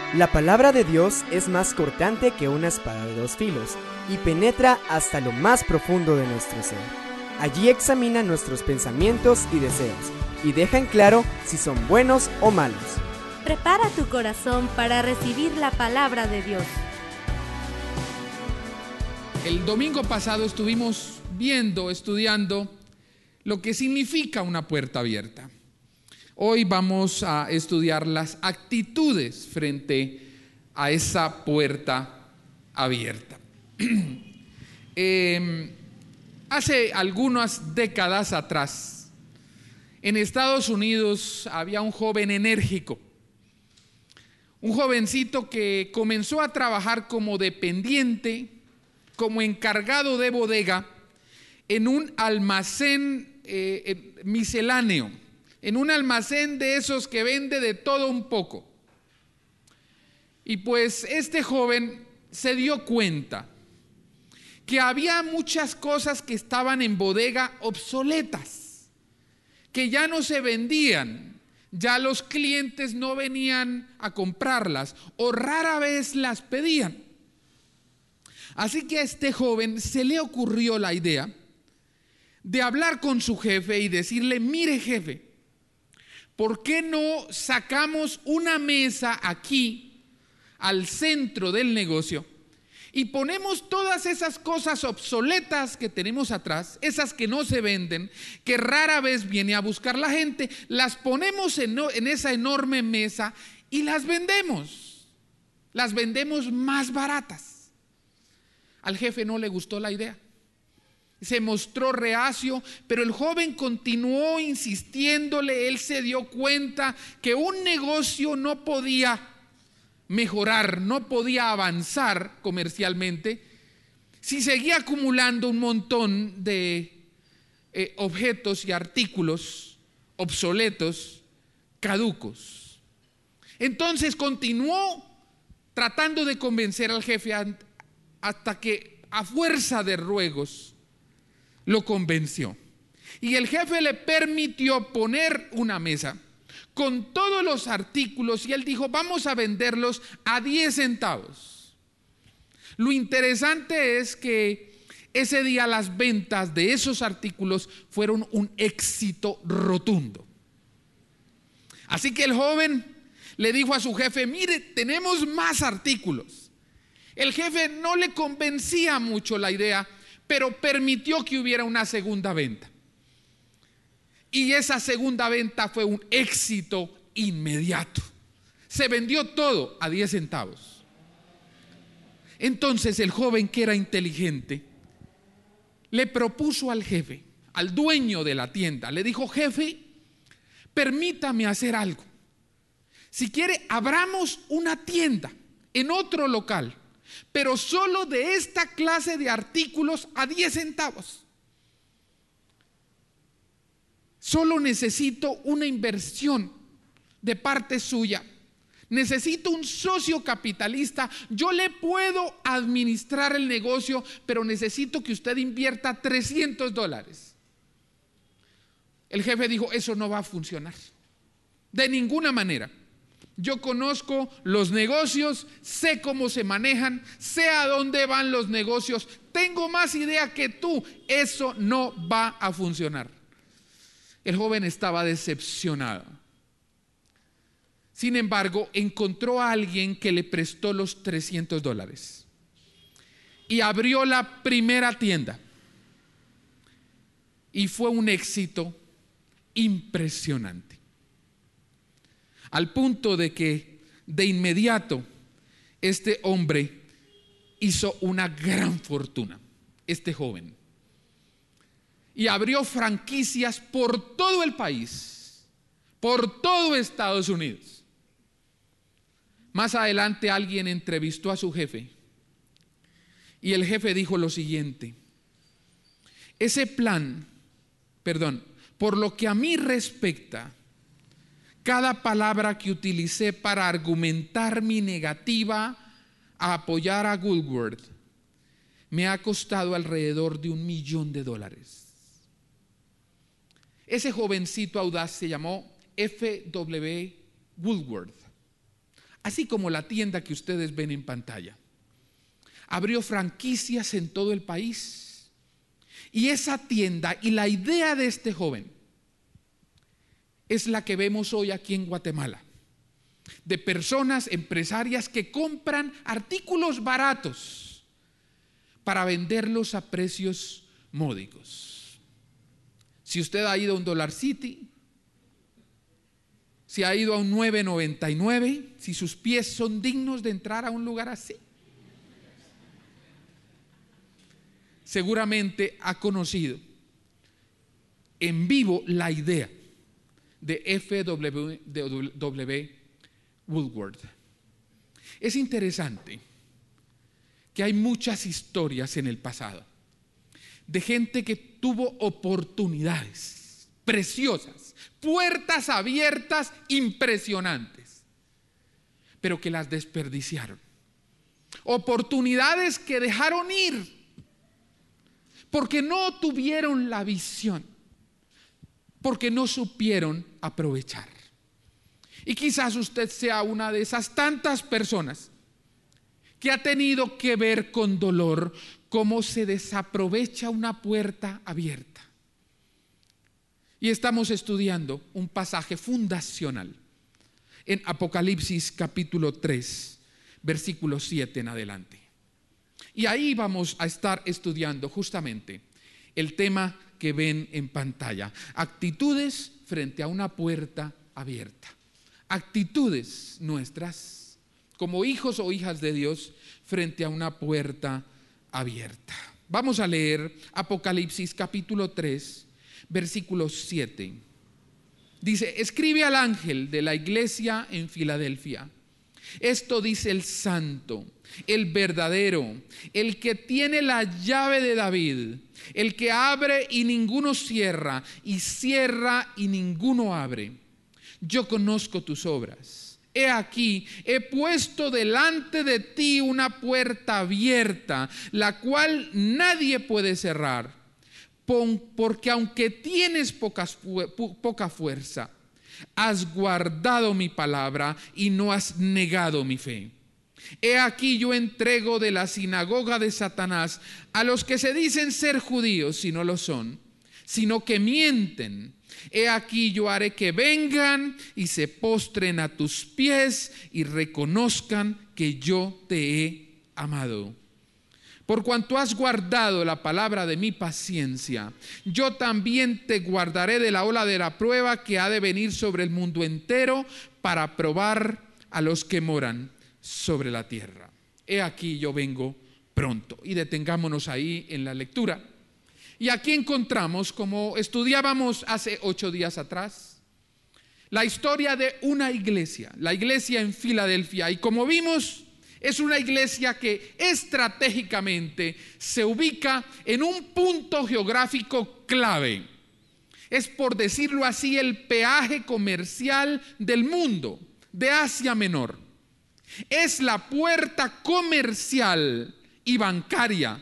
La palabra de Dios es más cortante que una espada de dos filos y penetra hasta lo más profundo de nuestro ser. Allí examina nuestros pensamientos y deseos y deja en claro si son buenos o malos. Prepara tu corazón para recibir la palabra de Dios. El domingo pasado estuvimos estudiando lo que significa una puerta abierta. Hoy vamos a estudiar las actitudes frente a esa puerta abierta. Hace algunas décadas atrás, en Estados Unidos había un joven enérgico, un jovencito que comenzó a trabajar como dependiente, como encargado de bodega en un almacén misceláneo, en un almacén de esos que vende de todo un poco. Y pues este joven se dio cuenta que había muchas cosas que estaban en bodega obsoletas, que ya no se vendían, ya los clientes no venían a comprarlas o rara vez las pedían. Así que a este joven se le ocurrió la idea de hablar con su jefe y decirle: mire, jefe, ¿por qué no sacamos una mesa aquí al centro del negocio y ponemos todas esas cosas obsoletas que tenemos atrás, esas que no se venden, que rara vez viene a buscar la gente, las ponemos en esa enorme mesa y las vendemos más baratas? Al jefe no le gustó la idea. Se mostró reacio, pero el joven continuó insistiéndole. Él se dio cuenta que un negocio no podía mejorar, no podía avanzar comercialmente si seguía acumulando un montón de objetos y artículos obsoletos, caducos. Entonces continuó tratando de convencer al jefe hasta que, a fuerza de ruegos, lo convenció. Y el jefe le permitió poner una mesa con todos los artículos y él dijo: vamos a venderlos a 10 centavos. Lo interesante es que ese día las ventas de esos artículos fueron un éxito rotundo. Así que el joven le dijo a su jefe: mire, tenemos más artículos. El jefe no le convencía mucho la idea, pero permitió que hubiera una segunda venta. Y esa segunda venta fue un éxito inmediato. Se vendió todo a 10 centavos. Entonces el joven, que era inteligente, le propuso al jefe, al dueño de la tienda, le dijo: jefe, permítame hacer algo. Si quiere, abramos una tienda en otro local, pero solo de esta clase de artículos a 10 centavos. Solo necesito una inversión de parte suya. Necesito un socio capitalista. Yo le puedo administrar el negocio, pero necesito que usted invierta $300. El jefe dijo: eso no va a funcionar de ninguna manera. Yo conozco los negocios, sé cómo se manejan, sé a dónde van los negocios, tengo más idea que tú. Eso no va a funcionar. El joven estaba decepcionado. Sin embargo, encontró a alguien que le prestó los $300 y abrió la primera tienda. Y fue un éxito impresionante. Al punto de que de inmediato este hombre hizo una gran fortuna, este joven, y abrió franquicias por todo el país, por todo Estados Unidos. Más adelante alguien entrevistó a su jefe y el jefe dijo lo siguiente: por lo que a mí respecta, cada palabra que utilicé para argumentar mi negativa a apoyar a Woolworth me ha costado alrededor de $1 millón. Ese jovencito audaz se llamó F.W. Woolworth. así como la tienda que ustedes ven en pantalla. Abrió franquicias en todo el país. Y esa tienda y la idea de este joven es la que vemos hoy aquí en Guatemala, de personas empresarias que compran artículos baratos para venderlos a precios módicos. Si usted ha ido a un Dollar City, si ha ido a un 9.99, si sus pies son dignos de entrar a un lugar así, seguramente ha conocido en vivo la idea de F.W. Woodward. Es interesante que hay muchas historias en el pasado de gente que tuvo oportunidades preciosas, puertas abiertas impresionantes, pero que las desperdiciaron. Oportunidades que dejaron ir porque no tuvieron la visión, porque no supieron aprovechar. Y quizás usted sea una de esas tantas personas que ha tenido que ver con dolor cómo se desaprovecha una puerta abierta. Y estamos estudiando un pasaje fundacional en Apocalipsis capítulo 3, versículo 7 en adelante. Y ahí vamos a estar estudiando justamente el tema que ven en pantalla: actitudes frente a una puerta abierta. Actitudes nuestras como hijos o hijas de Dios frente a una puerta abierta. Vamos a leer Apocalipsis capítulo 3, versículo 7. Dice: escribe al ángel de la iglesia en Filadelfia. Esto dice el santo, el verdadero, el que tiene la llave de David, el que abre y ninguno cierra, y cierra y ninguno abre. Yo conozco tus obras. He aquí, he puesto delante de ti una puerta abierta, la cual nadie puede cerrar, porque aunque tienes poca fuerza, has guardado mi palabra y no has negado mi fe. He aquí yo entrego de la sinagoga de Satanás a los que se dicen ser judíos y no lo son, sino que mienten. He aquí yo haré que vengan y se postren a tus pies y reconozcan que yo te he amado. Por cuanto has guardado la palabra de mi paciencia, yo también te guardaré de la ola de la prueba que ha de venir sobre el mundo entero para probar a los que moran sobre la tierra. He aquí yo vengo pronto. Y detengámonos ahí en la lectura. Y aquí encontramos, como estudiábamos hace 8 días atrás, la historia de una iglesia, la iglesia en Filadelfia. Y como vimos, es una iglesia que estratégicamente se ubica en un punto geográfico clave. Es, por decirlo así, el peaje comercial del mundo, de Asia Menor. Es la puerta comercial y bancaria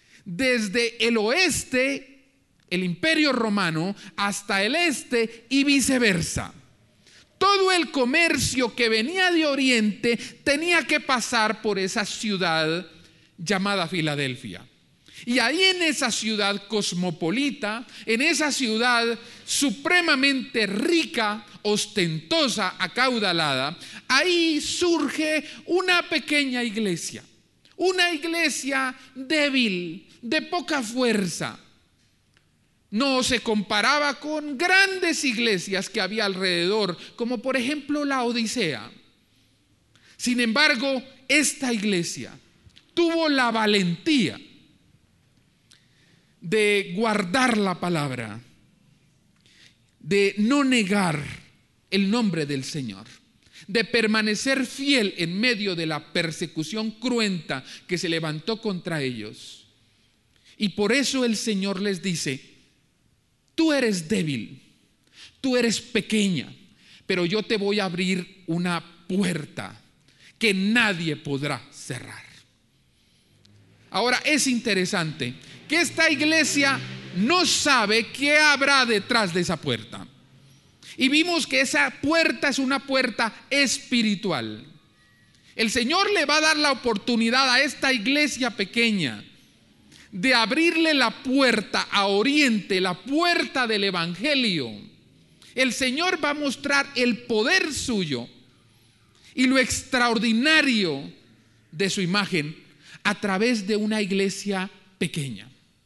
desde el oeste, el Imperio Romano, hasta el este y viceversa. Todo el comercio que venía de Oriente tenía que pasar por esa ciudad llamada Filadelfia. Y ahí, en esa ciudad cosmopolita, en esa ciudad supremamente rica, ostentosa, acaudalada, ahí surge una pequeña iglesia. Una iglesia débil, de poca fuerza. No se comparaba con grandes iglesias que había alrededor, como por ejemplo la Odisea. Sin embargo, esta iglesia tuvo la valentía de guardar la palabra, de no negar el nombre del Señor, de permanecer fiel en medio de la persecución cruenta que se levantó contra ellos. Y por eso el Señor les dice: tú eres débil, tú eres pequeña, pero yo te voy a abrir una puerta que nadie podrá cerrar. Ahora, es interesante que esta iglesia no sabe qué habrá detrás de esa puerta. Y vimos que esa puerta es una puerta espiritual. El Señor le va a dar la oportunidad a esta iglesia pequeña de abrirle la puerta a Oriente, la puerta del Evangelio. El Señor va a mostrar el poder suyo y lo extraordinario de su imagen a través de una iglesia pequeña.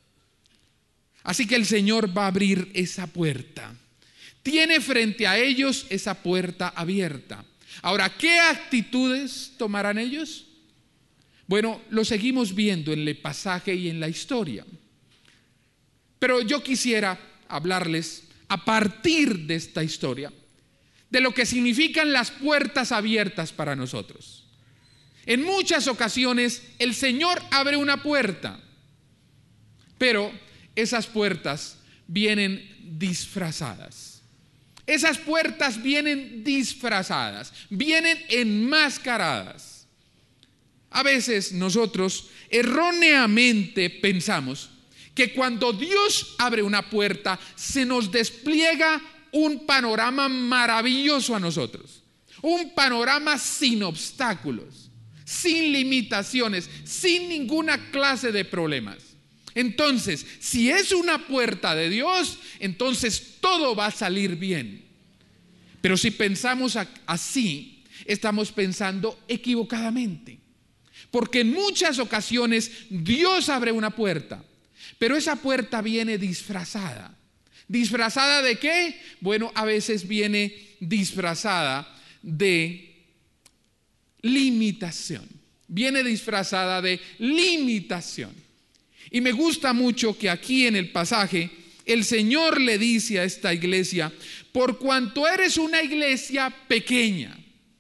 Así que el Señor va a abrir esa puerta. Tiene frente a ellos esa puerta abierta. Ahora, ¿qué actitudes tomarán ellos? Bueno, lo seguimos viendo en el pasaje y en la historia. Pero yo quisiera hablarles a partir de esta historia de lo que significan las puertas abiertas para nosotros. En muchas ocasiones el Señor abre una puerta, pero esas puertas vienen disfrazadas. Esas puertas vienen disfrazadas, vienen enmascaradas. A veces nosotros erróneamente pensamos que cuando Dios abre una puerta se nos despliega un panorama maravilloso a nosotros, un panorama sin obstáculos, sin limitaciones, sin ninguna clase de problemas. Entonces, si es una puerta de Dios, entonces todo va a salir bien. Pero si pensamos así, estamos pensando equivocadamente. Porque en muchas ocasiones Dios abre una puerta, pero esa puerta viene disfrazada. ¿Disfrazada de qué? Bueno, a veces viene disfrazada de limitación. Viene disfrazada de limitación. Y me gusta mucho que aquí en el pasaje el Señor le dice a esta iglesia: por cuanto eres una iglesia pequeña,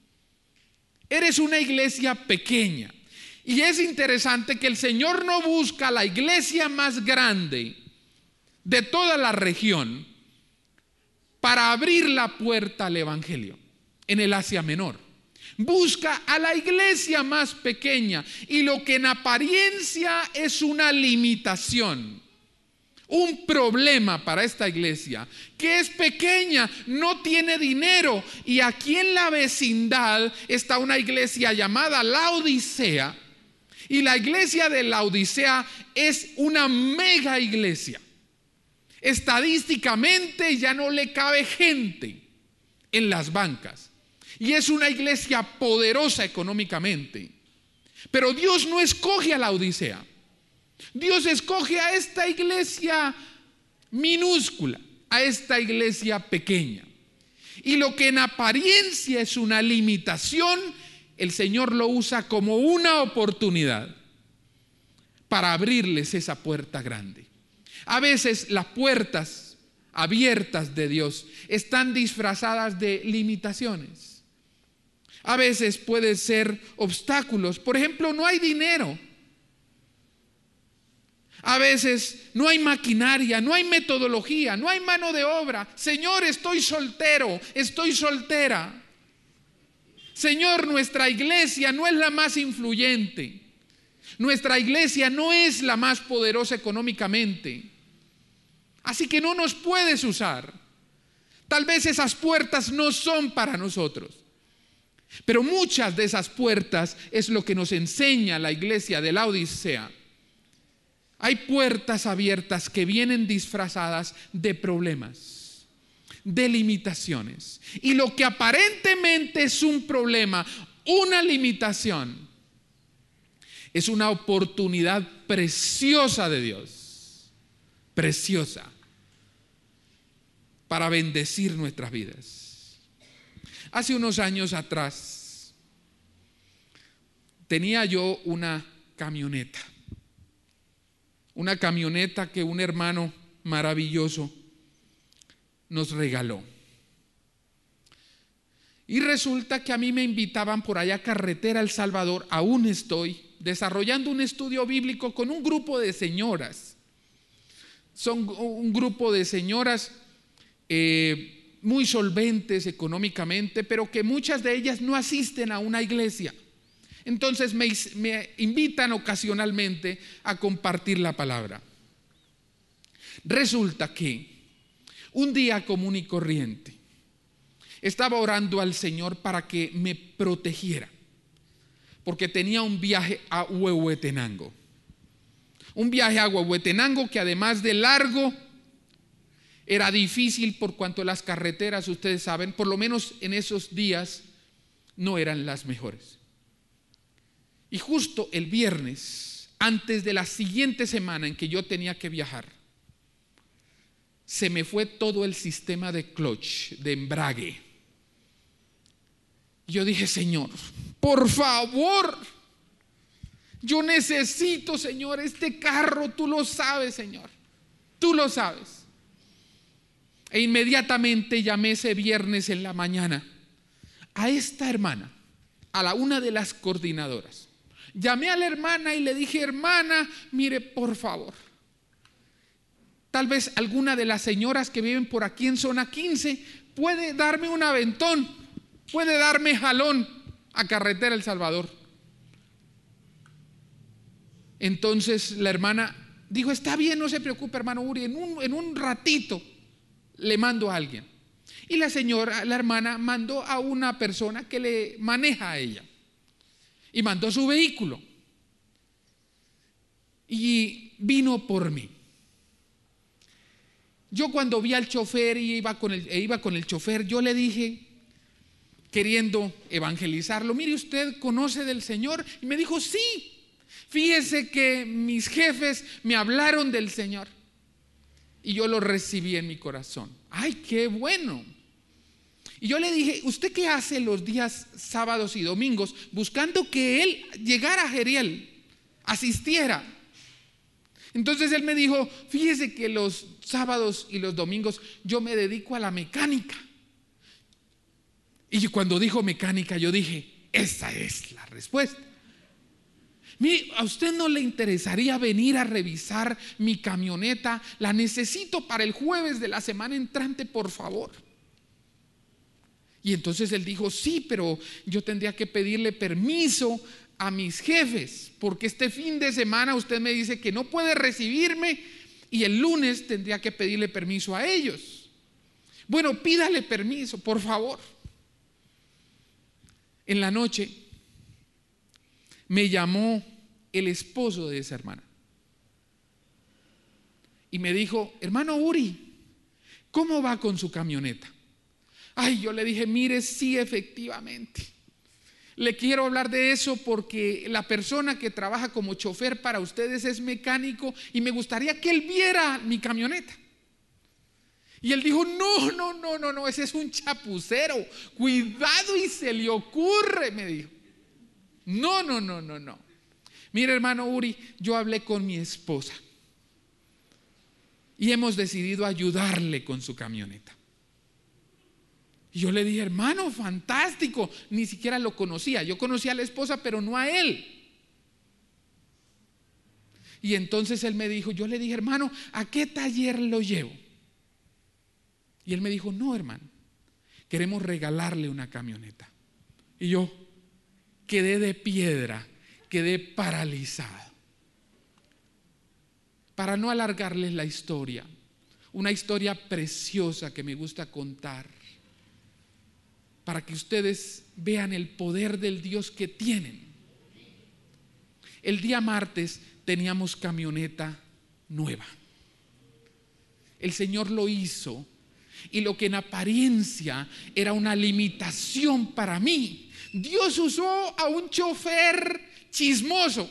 eres una iglesia pequeña. Y es interesante que el Señor no busca la iglesia más grande de toda la región para abrir la puerta al Evangelio en el Asia Menor. Busca a la iglesia más pequeña, y lo que en apariencia es una limitación, un problema para esta iglesia, que es pequeña, no tiene dinero, y aquí en la vecindad está una iglesia llamada Laodicea, y la iglesia de Laodicea es una mega iglesia. Estadísticamente ya no le cabe gente en las bancas. Y es una iglesia poderosa económicamente. Pero Dios no escoge a Laodicea. Dios escoge a esta iglesia minúscula, a esta iglesia pequeña. Y lo que en apariencia es una limitación, el Señor lo usa como una oportunidad para abrirles esa puerta grande. A veces las puertas abiertas de Dios están disfrazadas de limitaciones. A veces pueden ser obstáculos. Por ejemplo, no hay dinero. A veces no hay maquinaria, no hay metodología, no hay mano de obra. Señor, estoy soltero, estoy soltera. Señor, nuestra iglesia no es la más influyente. Nuestra iglesia no es la más poderosa económicamente. Así que no nos puedes usar. Tal vez esas puertas no son para nosotros. Pero muchas de esas puertas es lo que nos enseña la iglesia de Laodicea. Hay puertas abiertas que vienen disfrazadas de problemas, de limitaciones. Y lo que aparentemente es un problema, una limitación, es una oportunidad preciosa de Dios, preciosa, para bendecir nuestras vidas. Hace unos años atrás tenía yo una camioneta que un hermano maravilloso nos regaló. Y resulta que a mí me invitaban por allá a Carretera El Salvador. Aún estoy desarrollando un estudio bíblico con un grupo de señoras. Son un grupo de señoras muy solventes económicamente, pero que muchas de ellas no asisten a una iglesia. Entonces me invitan ocasionalmente a compartir la palabra. Resulta que un día común y corriente estaba orando al Señor para que me protegiera, porque tenía un viaje a Huehuetenango. Un viaje a Huehuetenango que además de largo, era difícil por cuanto las carreteras, ustedes saben, por lo menos en esos días, no eran las mejores. Y justo el viernes, antes de la siguiente semana en que yo tenía que viajar, se me fue todo el sistema de clutch, de embrague. Yo dije, Señor, por favor, yo necesito, Señor, este carro, tú lo sabes, Señor, tú lo sabes. E inmediatamente llamé ese viernes en la mañana a esta hermana, a una de las coordinadoras. Llamé a la hermana y le dije, hermana, mire, por favor, tal vez alguna de las señoras que viven por aquí en zona 15 puede darme un aventón, puede darme jalón a Carretera El Salvador. Entonces la hermana dijo, está bien, no se preocupe, hermano Uri, en un ratito le mando a alguien. Y la hermana mandó a una persona que le maneja a ella y mandó su vehículo y vino por mí. Yo cuando vi al chofer y iba con el chofer, yo le dije, queriendo evangelizarlo, mire, ¿usted conoce del Señor? Y me dijo, sí, fíjese que mis jefes me hablaron del Señor y yo lo recibí en mi corazón. ¡Ay, qué bueno! Y yo le dije, ¿usted qué hace los días sábados y domingos buscando que él llegara a Jeriel, asistiera? Entonces él me dijo, fíjese que los sábados y los domingos yo me dedico a la mecánica. Y cuando dijo mecánica yo dije, esa es la respuesta. Mire, ¿a usted no le interesaría venir a revisar mi camioneta? La necesito para el jueves de la semana entrante, por favor. Y entonces él dijo, sí, pero yo tendría que pedirle permiso a mis jefes, porque este fin de semana usted me dice que no puede recibirme y el lunes tendría que pedirle permiso a ellos. Bueno, pídale permiso, por favor. En la noche me llamó el esposo de esa hermana y me dijo, hermano Uri, ¿cómo va con su camioneta? Ay, yo le dije, mire, sí, efectivamente, le quiero hablar de eso porque la persona que trabaja como chofer para ustedes es mecánico y me gustaría que él viera mi camioneta. Y él dijo, no, ese es un chapucero, cuidado y se le ocurre, me dijo. No. Mire, hermano Uri, yo hablé con mi esposa y hemos decidido ayudarle con su camioneta. Y yo le dije, hermano, fantástico, ni siquiera lo conocía. Yo conocía a la esposa, pero no a él. Y entonces él me dijo, yo le dije, hermano, ¿a qué taller lo llevo? Y él me dijo, no, hermano, queremos regalarle una camioneta. Y yo quedé de piedra, quedé paralizado. Para no alargarles la historia, una historia preciosa que me gusta contar, para que ustedes vean el poder del Dios que tienen. El día martes teníamos camioneta nueva. El Señor lo hizo y lo que en apariencia era una limitación para mí, Dios usó a un chofer chismoso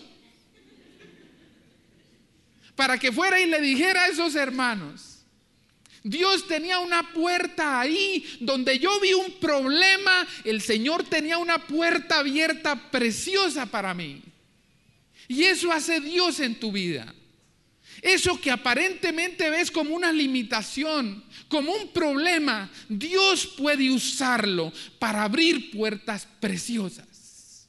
para que fuera y le dijera a esos hermanos. Dios tenía una puerta ahí donde yo vi un problema, el Señor tenía una puerta abierta preciosa para mí. Y eso hace Dios en tu vida. Eso que aparentemente ves como una limitación, como un problema, Dios puede usarlo para abrir puertas preciosas.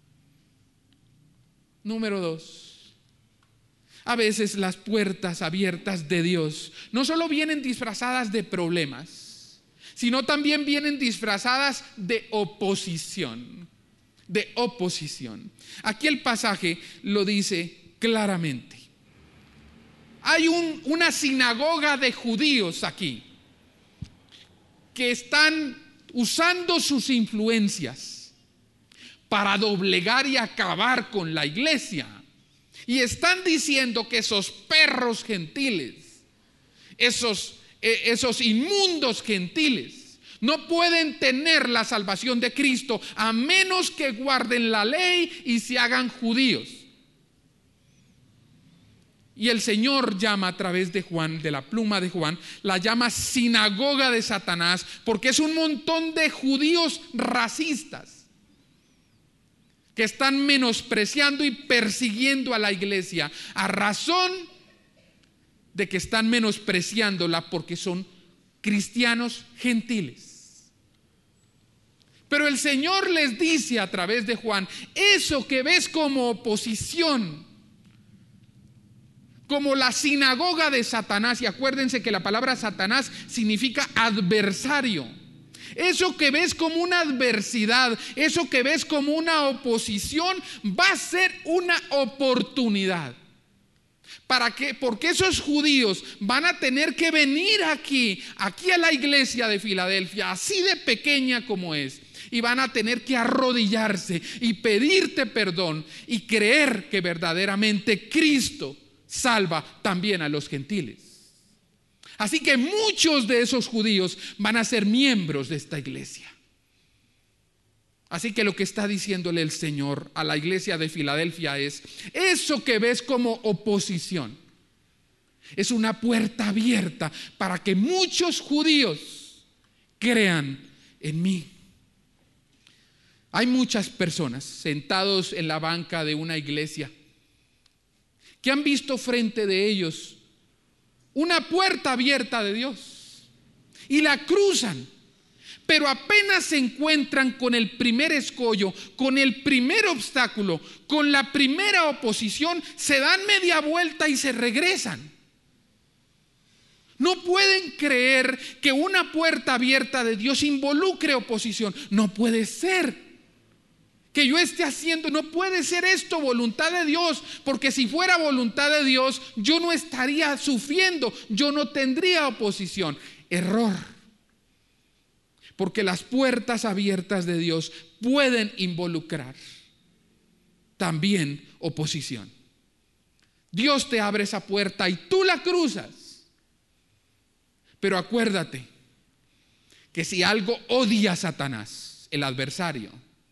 Número 2. A veces las puertas abiertas de Dios no solo vienen disfrazadas de problemas, sino también vienen disfrazadas de oposición. De oposición. Aquí el pasaje lo dice claramente. Hay una sinagoga de judíos aquí que están usando sus influencias para doblegar y acabar con la iglesia. Y están diciendo que esos perros gentiles, esos inmundos gentiles, no pueden tener la salvación de Cristo a menos que guarden la ley y se hagan judíos. Y el Señor llama a través de Juan, de la pluma de Juan, la llama sinagoga de Satanás, porque es un montón de judíos racistas que están menospreciando y persiguiendo a la iglesia a razón de que están menospreciándola porque son cristianos gentiles. Pero el Señor les dice a través de Juan, eso que ves como oposición, como la sinagoga de Satanás, y acuérdense que la palabra Satanás significa adversario. Eso que ves como una adversidad, eso que ves como una oposición, va a ser una oportunidad. ¿Para qué? Porque esos judíos van a tener que venir aquí a la iglesia de Filadelfia, así de pequeña como es, y van a tener que arrodillarse y pedirte perdón y creer que verdaderamente Cristo salva también a los gentiles. Así que muchos de esos judíos van a ser miembros de esta iglesia. Así que lo que está diciéndole el Señor a la iglesia de Filadelfia es, eso que ves como oposición es una puerta abierta para que muchos judíos crean en mí. Hay muchas personas sentados en la banca de una iglesia que han visto frente de ellos una puerta abierta de Dios y la cruzan, pero apenas se encuentran con el primer escollo, con el primer obstáculo, con la primera oposición, se dan media vuelta y se regresan. No pueden creer que una puerta abierta de Dios involucre oposición. No puede ser que yo esté haciendo, no puede ser esto voluntad de Dios, porque si fuera voluntad de Dios, yo no estaría sufriendo, yo no tendría oposición. Error. Porque las puertas abiertas de Dios pueden involucrar también oposición. Dios te abre esa puerta y tú la cruzas. Pero acuérdate que si algo odia a Satanás, el adversario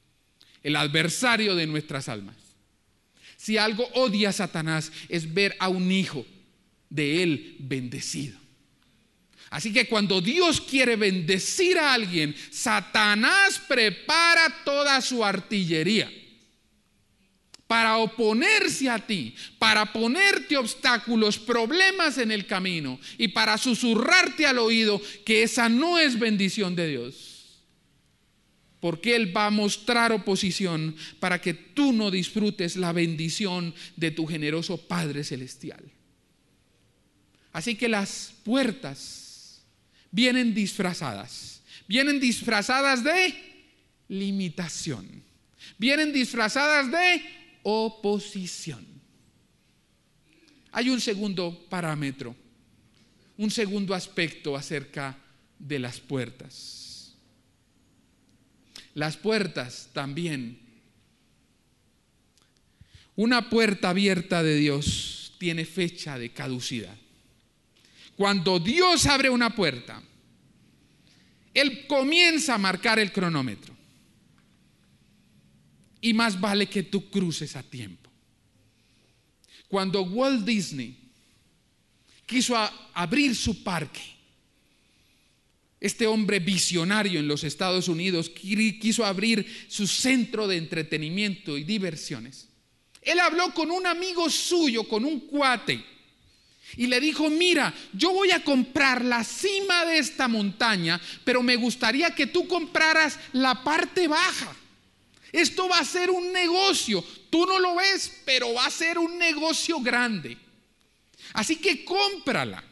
de nuestras almas, si algo odia a Satanás es ver a un hijo de él bendecido. Así que cuando Dios quiere bendecir a alguien, Satanás prepara toda su artillería para oponerse a ti, para ponerte obstáculos, problemas en el camino y para susurrarte al oído que esa no es bendición de Dios. Porque Él va a mostrar oposición para que tú no disfrutes la bendición de tu generoso Padre Celestial. Así que las puertas vienen disfrazadas de limitación, vienen disfrazadas de oposición. Hay un segundo parámetro, un segundo aspecto acerca de las puertas. Las puertas también. Una puerta abierta de Dios tiene fecha de caducidad. Cuando Dios abre una puerta, Él comienza a marcar el cronómetro. Y más vale que tú cruces a tiempo. Cuando Walt Disney quiso abrir su parque, este hombre visionario en los Estados Unidos quiso abrir su centro de entretenimiento y diversiones. Él habló con un amigo suyo, con un cuate, y le dijo, mira, yo voy a comprar la cima de esta montaña, pero me gustaría que tú compraras la parte baja. Esto va a ser un negocio, tú no lo ves, pero va a ser un negocio grande. Así que cómprala.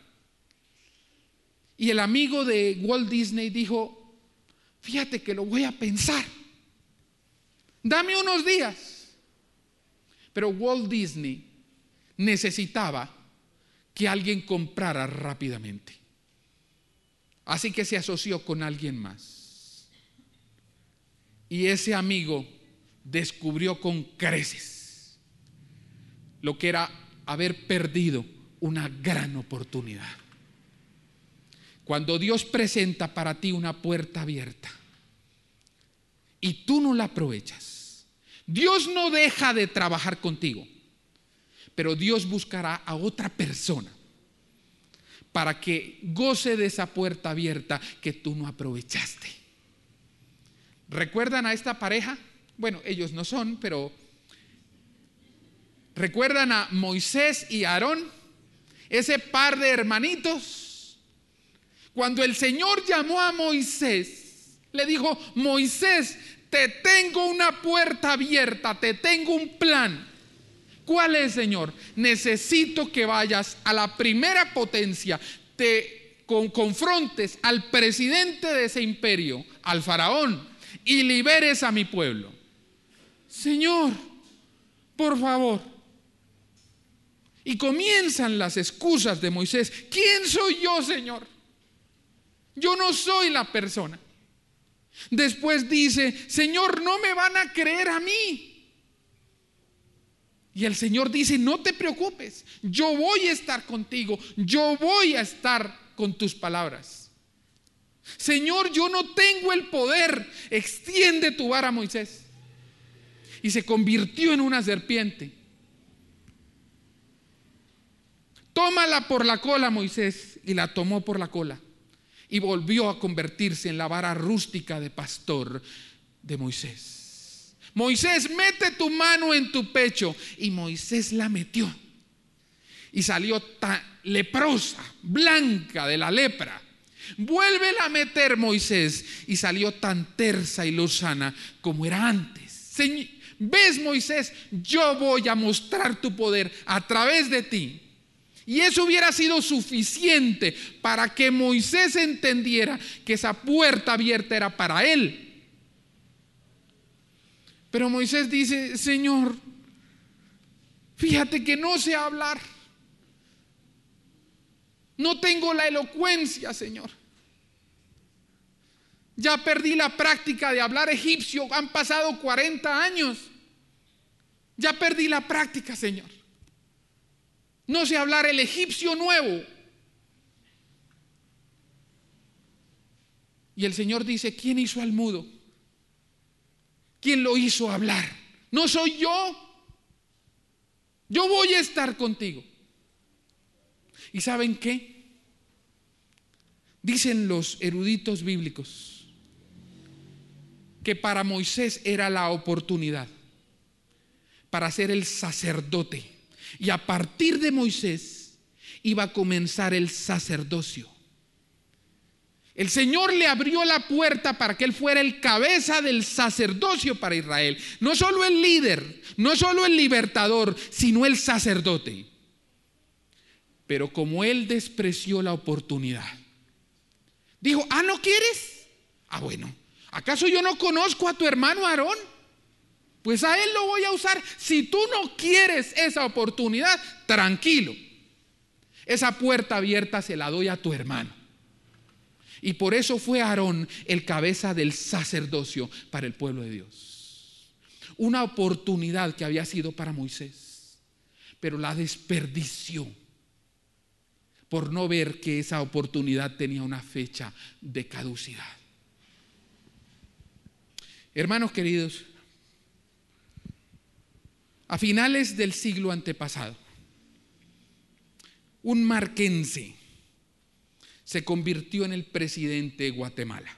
Y el amigo de Walt Disney dijo, fíjate que lo voy a pensar. Dame unos días. Pero Walt Disney necesitaba que alguien comprara rápidamente. Así que se asoció con alguien más. Y ese amigo descubrió con creces lo que era haber perdido una gran oportunidad. Cuando Dios presenta para ti una puerta abierta y tú no la aprovechas, Dios no deja de trabajar contigo, pero Dios buscará a otra persona para que goce de esa puerta abierta que tú no aprovechaste. ¿Recuerdan a esta pareja? Bueno, ellos no son, pero ¿recuerdan a Moisés y Aarón? Ese par de hermanitos. Cuando el Señor llamó a Moisés, le dijo: Moisés, te tengo una puerta abierta, te tengo un plan. ¿Cuál es, Señor? Necesito que vayas a la primera potencia, te confrontes al presidente de ese imperio, al faraón, y liberes a mi pueblo. Señor, por favor. Y comienzan las excusas de Moisés. ¿Quién soy yo, Señor? Yo no soy la persona. Después dice: Señor, no me van a creer a mí. Y el Señor dice: no te preocupes, yo voy a estar contigo, yo voy a estar con tus palabras. Señor, yo no tengo el poder, extiende tu vara, Moisés. Y se convirtió en una serpiente. Tómala por la cola, Moisés, y la tomó por la cola. Y volvió a convertirse en la vara rústica de pastor de Moisés. Moisés, mete tu mano en tu pecho. Y Moisés la metió. Y salió tan leprosa, blanca de la lepra. Vuélvela a meter, Moisés. Y salió tan tersa y lozana como era antes. ¿Ves, Moisés? Yo voy a mostrar tu poder a través de ti. Y eso hubiera sido suficiente para que Moisés entendiera que esa puerta abierta era para él. Pero Moisés dice: Señor, fíjate que no sé hablar. No tengo la elocuencia, Señor. Ya perdí la práctica de hablar egipcio. Han pasado 40 años. Ya perdí la práctica, Señor. No sé hablar el egipcio nuevo. Y el Señor dice: ¿quién hizo al mudo? ¿Quién lo hizo hablar? No soy yo. Yo voy a estar contigo. ¿Y saben qué? Dicen los eruditos bíblicos que para Moisés era la oportunidad para ser el sacerdote. Y a partir de Moisés iba a comenzar el sacerdocio. El Señor le abrió la puerta para que él fuera el cabeza del sacerdocio para Israel. No solo el líder, no solo el libertador, sino el sacerdote. Pero como él despreció la oportunidad, dijo: ¿no quieres? Bueno, ¿acaso yo no conozco a tu hermano Aarón? Pues a él lo voy a usar. Si tú no quieres esa oportunidad, tranquilo. Esa puerta abierta se la doy a tu hermano. Y por eso fue Aarón el cabeza del sacerdocio para el pueblo de Dios. Una oportunidad que había sido para Moisés, pero la desperdició por no ver que esa oportunidad tenía una fecha de caducidad. Hermanos queridos, a finales del siglo antepasado, un marquense se convirtió en el presidente de Guatemala.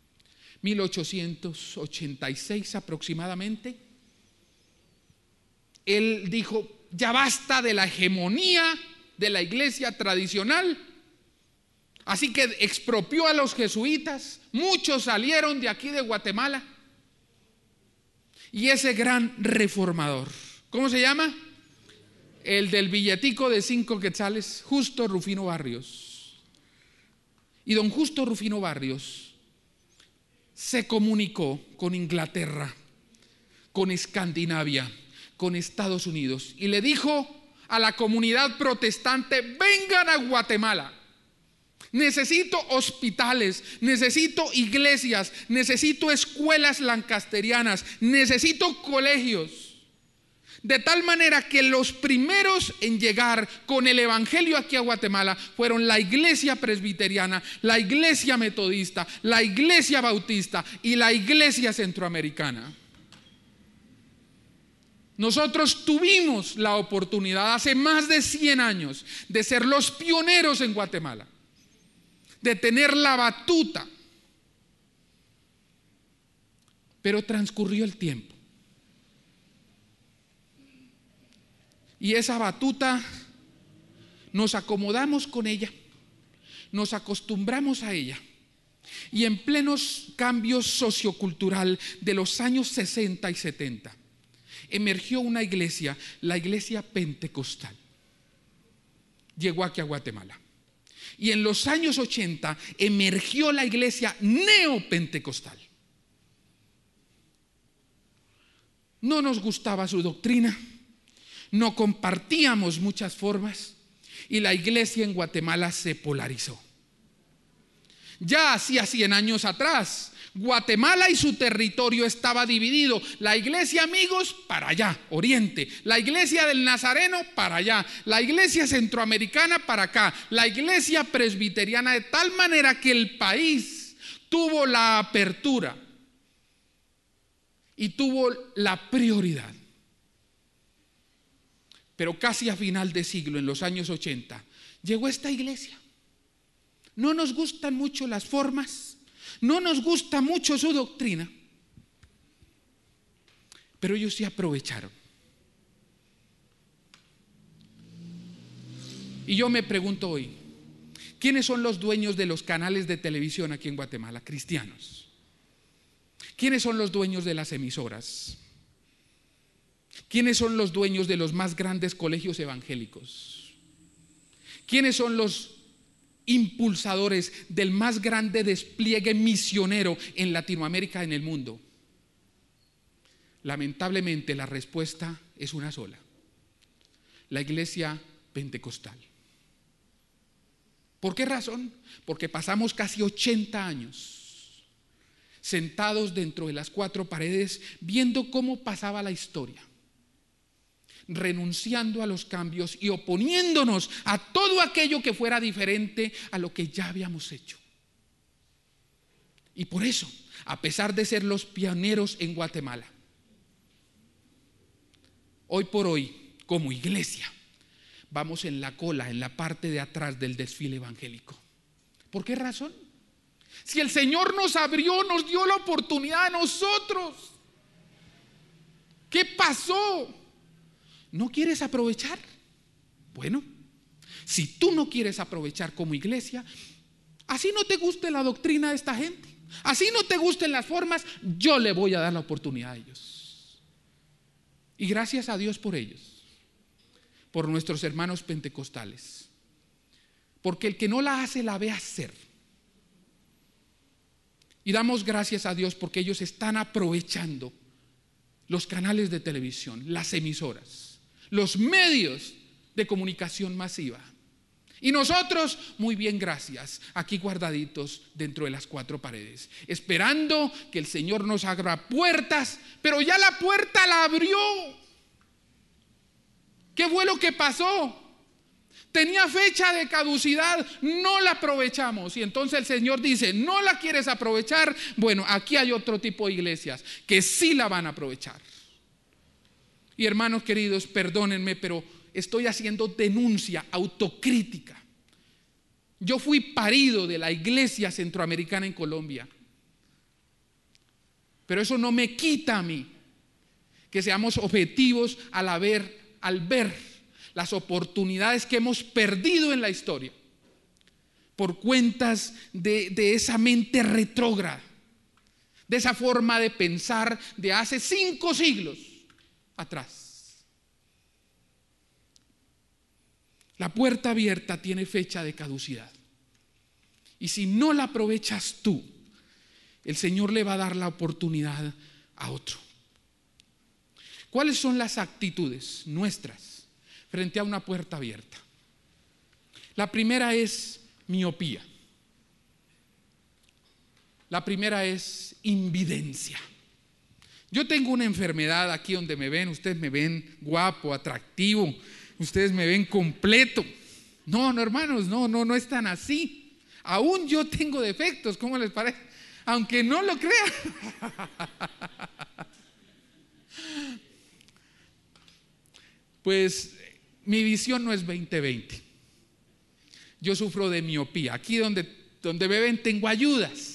1886 aproximadamente. Él dijo: ya basta de la hegemonía de la iglesia tradicional. Así que expropió a los jesuitas. Muchos salieron de aquí de Guatemala. Y ese gran reformador, ¿cómo se llama? El del billetico de 5 quetzales, Justo Rufino Barrios. Y don Justo Rufino Barrios se comunicó con Inglaterra, con Escandinavia, con Estados Unidos, y le dijo a la comunidad protestante: vengan a Guatemala. Necesito hospitales, necesito iglesias, necesito escuelas lancasterianas, necesito colegios. De tal manera que los primeros en llegar con el evangelio aquí a Guatemala fueron la iglesia presbiteriana, la iglesia metodista, la iglesia bautista y la iglesia centroamericana. Nosotros tuvimos la oportunidad hace más de 100 años de ser los pioneros en Guatemala, de tener la batuta. Pero transcurrió el tiempo. Y esa batuta nos acomodamos con ella, nos acostumbramos a ella. Y en plenos cambios sociocultural de los años 60 y 70, emergió una iglesia, la iglesia pentecostal. Llegó aquí a Guatemala. Y en los años 80 emergió la iglesia neopentecostal. No nos gustaba su doctrina, no compartíamos muchas formas y la iglesia en Guatemala se polarizó. Ya hacía 100 años atrás, Guatemala y su territorio estaba dividido. La iglesia Amigos para allá, oriente. La iglesia del Nazareno para allá. La iglesia centroamericana para acá. La iglesia presbiteriana, de tal manera que el país tuvo la apertura y tuvo la prioridad. Pero casi a final de siglo, en los años 80, llegó esta iglesia. No nos gustan mucho las formas, no nos gusta mucho su doctrina, pero ellos sí aprovecharon. Y yo me pregunto hoy, ¿quiénes son los dueños de los canales de televisión aquí en Guatemala? Cristianos. ¿Quiénes son los dueños de las emisoras? ¿Quiénes son los dueños de los más grandes colegios evangélicos? ¿Quiénes son los impulsadores del más grande despliegue misionero en Latinoamérica, en el mundo? Lamentablemente la respuesta es una sola: la iglesia pentecostal. ¿Por qué razón? Porque pasamos casi 80 años sentados dentro de las cuatro paredes viendo cómo pasaba la historia, renunciando a los cambios y oponiéndonos a todo aquello que fuera diferente a lo que ya habíamos hecho. Y por eso, a pesar de ser los pioneros en Guatemala, hoy por hoy, como iglesia, vamos en la cola, en la parte de atrás del desfile evangélico. ¿Por qué razón? Si el Señor nos abrió, nos dio la oportunidad a nosotros. ¿Qué pasó? ¿No quieres aprovechar? Bueno, si tú no quieres aprovechar como iglesia, así no te guste la doctrina de esta gente, así no te gusten las formas, yo le voy a dar la oportunidad a ellos. Y gracias a Dios por ellos, por nuestros hermanos pentecostales, porque el que no la hace, la ve hacer. Y damos gracias a Dios porque ellos están aprovechando los canales de televisión, las emisoras, los medios de comunicación masiva. Y nosotros, muy bien, gracias, aquí guardaditos dentro de las cuatro paredes, esperando que el Señor nos abra puertas, pero ya la puerta la abrió. ¿Qué fue lo que pasó? Tenía fecha de caducidad, no la aprovechamos. Y entonces el Señor dice, ¿no la quieres aprovechar? Bueno, aquí hay otro tipo de iglesias que sí la van a aprovechar. Y hermanos queridos, perdónenme, pero estoy haciendo denuncia, autocrítica. Yo fui parido de la iglesia centroamericana en Colombia, pero eso no me quita a mí que seamos objetivos al ver las oportunidades que hemos perdido en la historia por cuentas de esa mente retrógrada, de esa forma de pensar de hace 5 siglos atrás. La puerta abierta tiene fecha de caducidad, y si no la aprovechas tú, el Señor le va a dar la oportunidad a otro. ¿Cuáles son las actitudes nuestras frente a una puerta abierta? La primera es miopía. La primera es invidencia. Yo tengo una enfermedad aquí donde me ven, ustedes me ven guapo, atractivo, ustedes me ven completo. No, hermanos, no es tan así. Aún yo tengo defectos, ¿cómo les parece? Aunque no lo crean. Pues mi visión no es 20/20. Yo sufro de miopía. Aquí donde me ven tengo ayudas.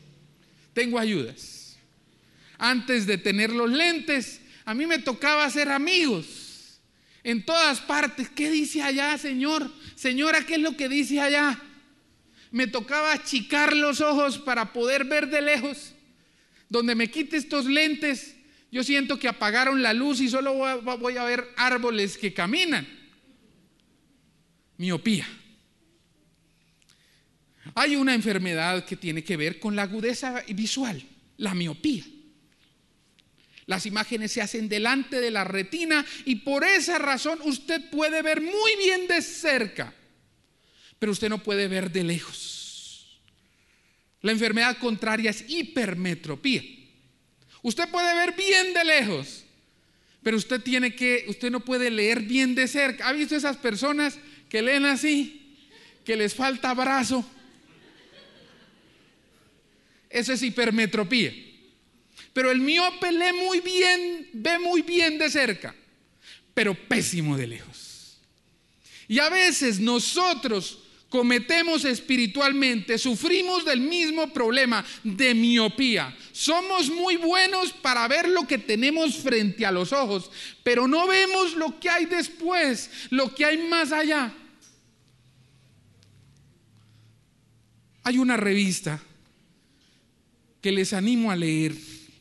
Antes de tener los lentes, a mí me tocaba hacer amigos en todas partes. ¿Qué dice allá, señor? Señora, ¿qué es lo que dice allá? Me tocaba achicar los ojos para poder ver de lejos. Donde me quite estos lentes, yo siento que apagaron la luz y solo voy a ver árboles que caminan. Miopía. Hay una enfermedad que tiene que ver con la agudeza visual, la miopía. Las imágenes se hacen delante de la retina y por esa razón usted puede ver muy bien de cerca, pero usted no puede ver de lejos. La enfermedad contraria es hipermetropía. Usted puede ver bien de lejos, pero usted no puede leer bien de cerca. ¿Ha visto esas personas que leen así, que les falta brazo? Eso es hipermetropía. Pero el miope lee muy bien, ve muy bien de cerca, pero pésimo de lejos. Y a veces nosotros cometemos espiritualmente, sufrimos del mismo problema de miopía. Somos muy buenos para ver lo que tenemos frente a los ojos, pero no vemos lo que hay después, lo que hay más allá. Hay una revista que les animo a leer.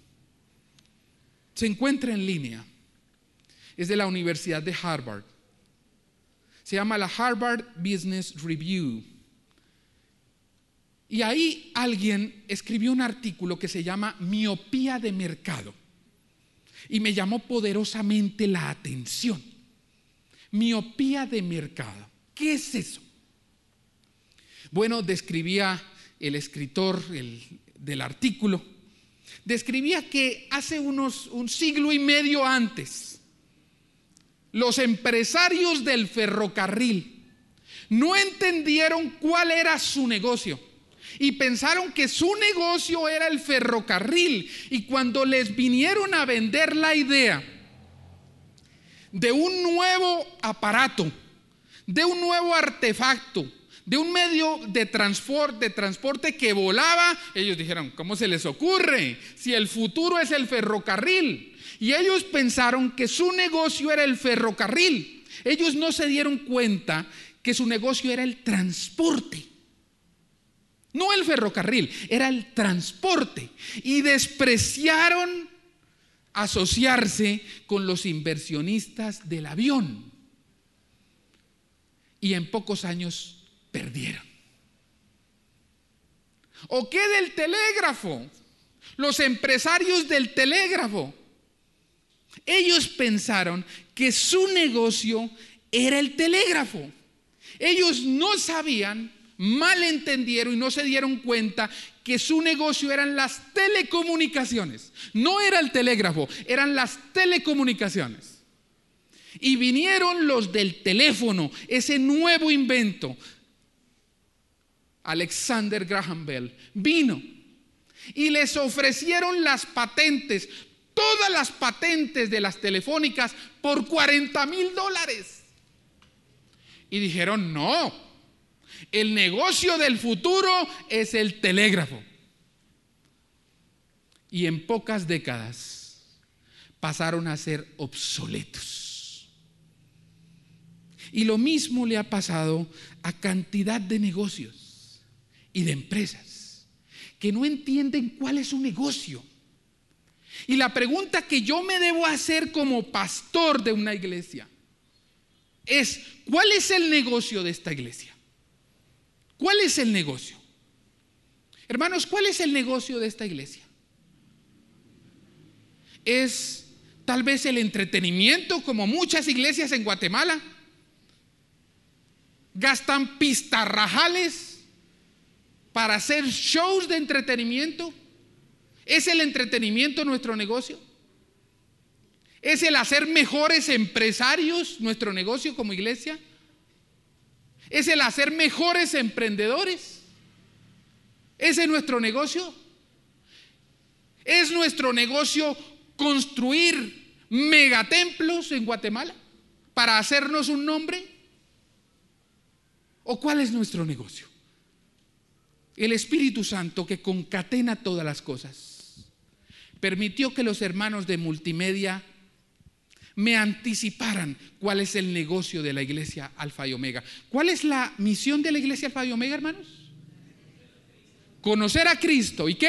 Se encuentra en línea. Es de la Universidad de Harvard. Se llama la Harvard Business Review. Y ahí alguien escribió un artículo que se llama Miopía de mercado. Y me llamó poderosamente la atención. Miopía de mercado. ¿Qué es eso? Bueno, describía el escritor del artículo, describía que hace un siglo y medio antes, los empresarios del ferrocarril no entendieron cuál era su negocio y pensaron que su negocio era el ferrocarril. Y cuando les vinieron a vender la idea de un nuevo aparato, de un nuevo artefacto, de un medio de transporte que volaba, ellos dijeron, ¿cómo se les ocurre? Si el futuro es el ferrocarril. Y ellos pensaron que su negocio era el ferrocarril. Ellos no se dieron cuenta que su negocio era el transporte. No el ferrocarril, era el transporte. Y despreciaron asociarse con los inversionistas del avión. Y en pocos años perdieron. ¿O qué del telégrafo? Los empresarios del telégrafo, ellos pensaron que su negocio era el telégrafo. Ellos no sabían, malentendieron y no se dieron cuenta que su negocio eran las telecomunicaciones. No era el telégrafo, eran las telecomunicaciones. Y vinieron los del teléfono, ese nuevo invento. Alexander Graham Bell vino y les ofrecieron las patentes, todas las patentes de las telefónicas por $40,000. Y dijeron, no, el negocio del futuro es el telégrafo. Y en pocas décadas pasaron a ser obsoletos. Y lo mismo le ha pasado a cantidad de negocios y de empresas que no entienden cuál es su negocio. Y la pregunta que yo me debo hacer como pastor de una iglesia es, ¿cuál es el negocio de esta iglesia? ¿Cuál es el negocio? Hermanos, ¿cuál es el negocio de esta iglesia? ¿Es tal vez el entretenimiento, como muchas iglesias en Guatemala? ¿Gastan pistarrajales para hacer shows de entretenimiento. ¿Es el entretenimiento nuestro negocio? ¿Es el hacer mejores empresarios nuestro negocio como iglesia? ¿Es el hacer mejores emprendedores? ¿Ese es nuestro negocio? ¿Es nuestro negocio construir megatemplos en Guatemala para hacernos un nombre? ¿O cuál es nuestro negocio? El Espíritu Santo, que concatena todas las cosas, permitió que los hermanos de multimedia me anticiparan cuál es el negocio de la iglesia Alfa y Omega. ¿Cuál es la misión de la iglesia Alfa y Omega, hermanos? Conocer a Cristo. ¿Y qué?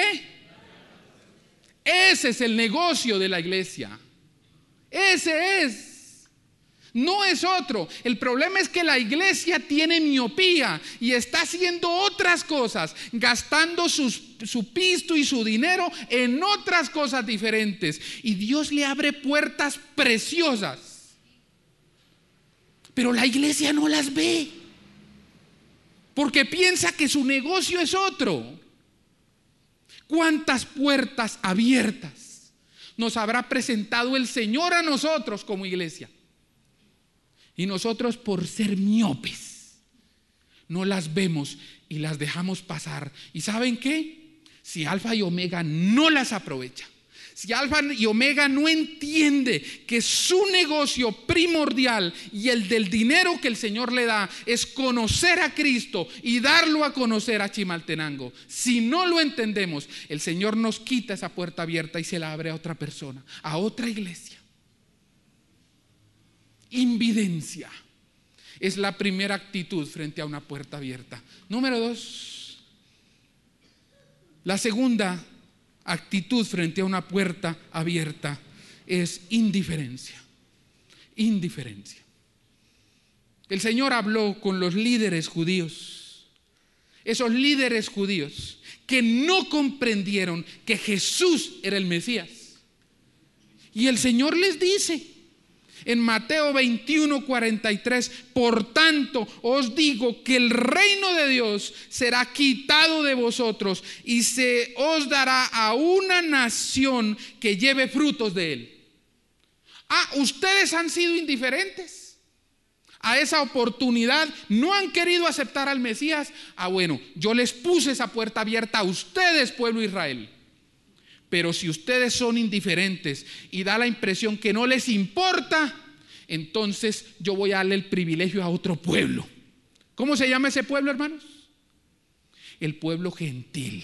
Ese es el negocio de la iglesia. Ese es. No es otro. El problema es que la iglesia tiene miopía y está haciendo otras cosas, gastando su pisto y su dinero en otras cosas diferentes. Y Dios le abre puertas preciosas, pero la iglesia no las ve, porque piensa que su negocio es otro. ¿Cuántas puertas abiertas nos habrá presentado el Señor a nosotros como iglesia? Y nosotros, por ser miopes, no las vemos y las dejamos pasar. ¿Y saben qué? Si Alfa y Omega no las aprovecha, si Alfa y Omega no entiende que su negocio primordial y el del dinero que el Señor le da es conocer a Cristo y darlo a conocer a Chimaltenango, si no lo entendemos, el Señor nos quita esa puerta abierta y se la abre a otra persona, a otra iglesia. Invidencia es la primera actitud frente a una puerta abierta. Número 2, la segunda actitud frente a una puerta abierta es indiferencia. Indiferencia. El Señor habló con los líderes judíos, esos líderes judíos que no comprendieron que Jesús era el Mesías. Y el Señor les dice en Mateo 21:43, por tanto os digo que el reino de Dios será quitado de vosotros y se os dará a una nación que lleve frutos de él. Ustedes han sido indiferentes a esa oportunidad, no han querido aceptar al Mesías. Bueno, yo les puse esa puerta abierta a ustedes, pueblo de Israel. Pero si ustedes son indiferentes y da la impresión que no les importa, entonces yo voy a darle el privilegio a otro pueblo. ¿Cómo se llama ese pueblo, hermanos? El pueblo gentil.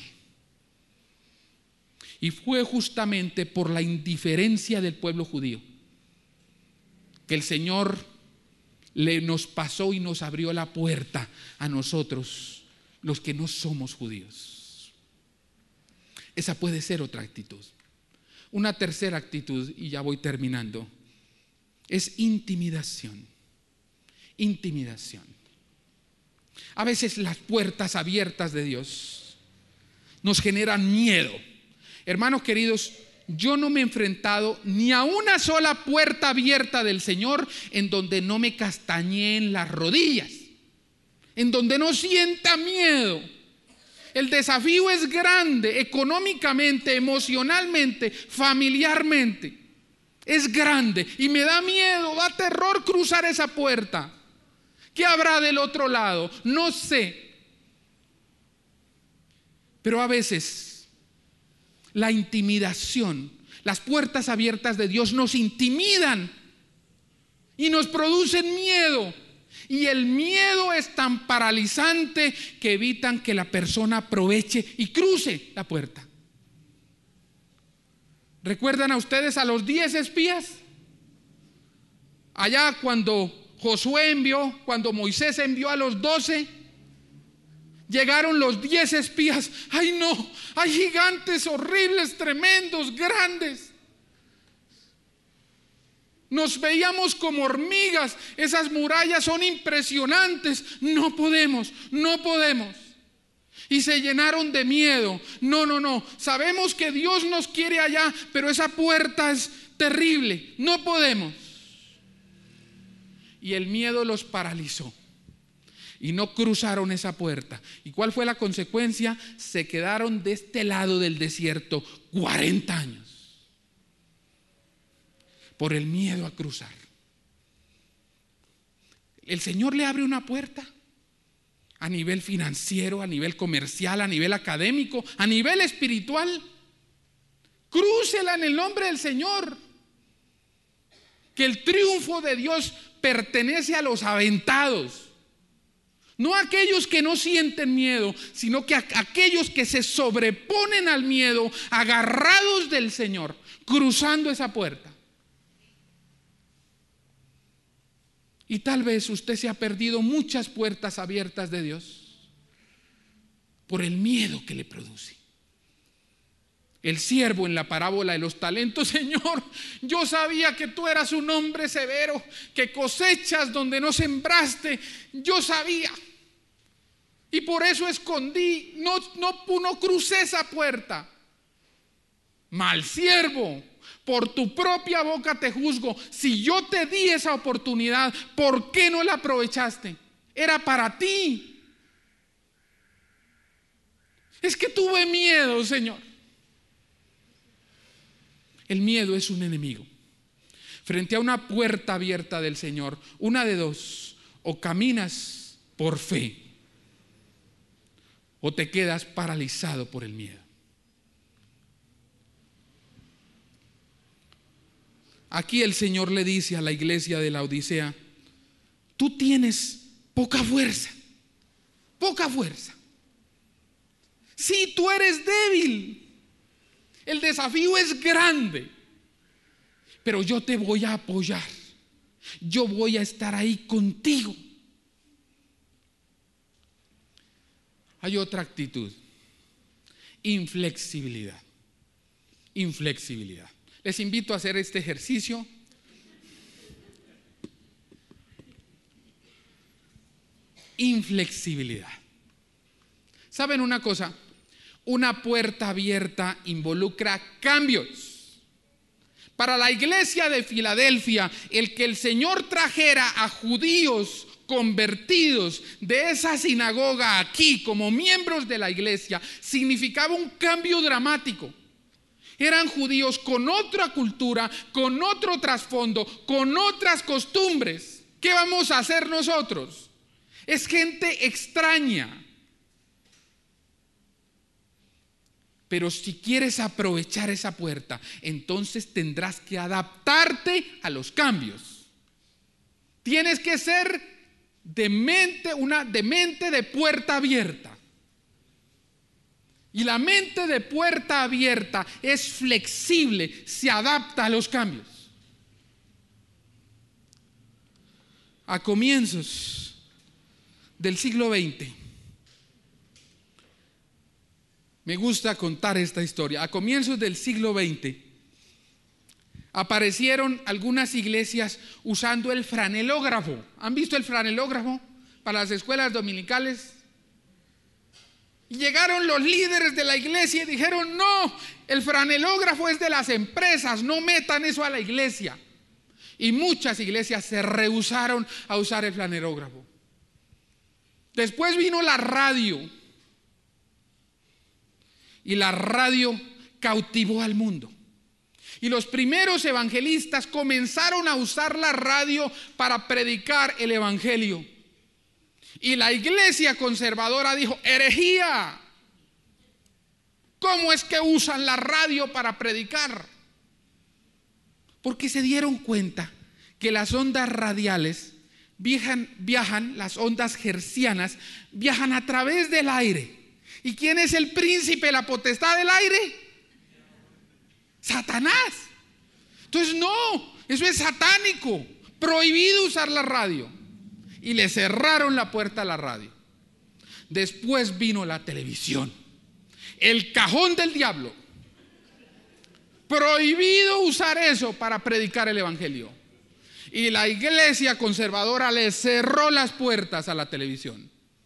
Y fue justamente por la indiferencia del pueblo judío que el Señor nos pasó y nos abrió la puerta a nosotros, los que no somos judíos. Esa puede ser otra actitud. Una tercera actitud, y ya voy terminando, es intimidación. Intimidación. A veces las puertas abiertas de Dios nos generan miedo. Hermanos queridos, yo no me he enfrentado ni a una sola puerta abierta del Señor en donde no me castañeen las rodillas, en donde no sienta miedo. El desafío es grande, económicamente, emocionalmente, familiarmente. Es grande y me da miedo, da terror cruzar esa puerta. ¿Qué habrá del otro lado? No sé. Pero a veces la intimidación, las puertas abiertas de Dios nos intimidan y nos producen miedo. Y el miedo es tan paralizante que evitan que la persona aproveche y cruce la puerta. ¿Recuerdan a ustedes a los 10 espías? Allá cuando Josué envió, cuando Moisés envió a los 12, llegaron los 10 espías. ¡Ay no! Hay gigantes horribles, tremendos, grandes. Nos veíamos como hormigas, esas murallas son impresionantes, no podemos. Y se llenaron de miedo. No, sabemos que Dios nos quiere allá, pero esa puerta es terrible, no podemos. Y el miedo los paralizó. y no cruzaron esa puerta. ¿Y cuál fue la consecuencia? Se quedaron de este lado del desierto 40 años por el miedo a cruzar. El Señor le abre una puerta a nivel financiero, a nivel comercial, a nivel académico, a nivel espiritual. Crúcela en el nombre del Señor. Que el triunfo de Dios pertenece a los aventados. No a aquellos que no sienten miedo, sino que a aquellos que se sobreponen al miedo, agarrados del Señor, cruzando esa puerta. Y tal vez usted se ha perdido muchas puertas abiertas de Dios por el miedo que le produce. El siervo en la parábola de los talentos: Señor, yo sabía que tú eras un hombre severo, que cosechas donde no sembraste. Yo sabía. Y por eso escondí, no crucé esa puerta. Mal siervo, por tu propia boca te juzgo. Si yo te di esa oportunidad, ¿por qué no la aprovechaste? Era para ti. Es que tuve miedo, Señor. El miedo es un enemigo. Frente a una puerta abierta del Señor, una de dos: o caminas por fe, o te quedas paralizado por el miedo. Aquí el Señor le dice a la iglesia de la Odisea: tú tienes poca fuerza, poca fuerza. Sí, tú eres débil. El desafío es grande, pero yo te voy a apoyar. Yo voy a estar ahí contigo. Hay otra actitud: inflexibilidad. Inflexibilidad. Les invito a hacer este ejercicio. Inflexibilidad. ¿Saben una cosa? Una puerta abierta involucra cambios. Para la iglesia de Filadelfia, el que el Señor trajera a judíos convertidos de esa sinagoga aquí como miembros de la iglesia significaba un cambio dramático. Eran judíos con otra cultura, con otro trasfondo, con otras costumbres. ¿Qué vamos a hacer nosotros? Es gente extraña. Pero si quieres aprovechar esa puerta, entonces tendrás que adaptarte a los cambios. Tienes que ser de mente de puerta abierta. Y la mente de puerta abierta es flexible, se adapta a los cambios. A comienzos del siglo XX, me gusta contar esta historia. A comienzos del siglo XX aparecieron algunas iglesias usando el franelógrafo. ¿Han visto el franelógrafo para las escuelas dominicales? Y llegaron los líderes de la iglesia y dijeron: no, el franelógrafo es de las empresas, no metan eso a la iglesia. Y muchas iglesias se rehusaron a usar el franelógrafo. Después vino la radio. Y la radio cautivó al mundo. Y los primeros evangelistas comenzaron a usar la radio para predicar el evangelio. Y la iglesia conservadora dijo: herejía. ¿Cómo es que usan la radio para predicar? Porque se dieron cuenta que las ondas radiales viajan, las ondas hertzianas viajan a través del aire. ¿Y quién es el príncipe, la potestad del aire? Satanás. Entonces no, eso es satánico. Prohibido usar la radio. Y le cerraron la puerta a la radio. Después vino la televisión. El cajón del diablo. Prohibido usar eso para predicar el evangelio. Y la iglesia conservadora le cerró las puertas a la televisión.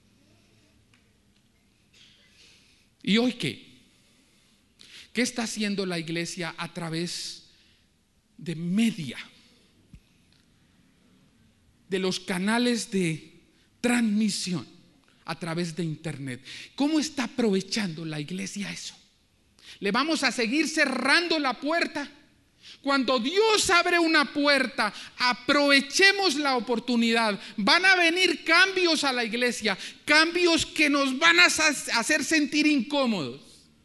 ¿Y hoy qué? ¿Qué está haciendo la iglesia a través de media? De los canales de transmisión a través de internet. ¿Cómo está aprovechando la iglesia eso? ¿Le vamos a seguir cerrando la puerta? Cuando Dios abre una puerta, aprovechemos la oportunidad. Van a venir cambios a la iglesia, cambios que nos van a hacer sentir incómodos.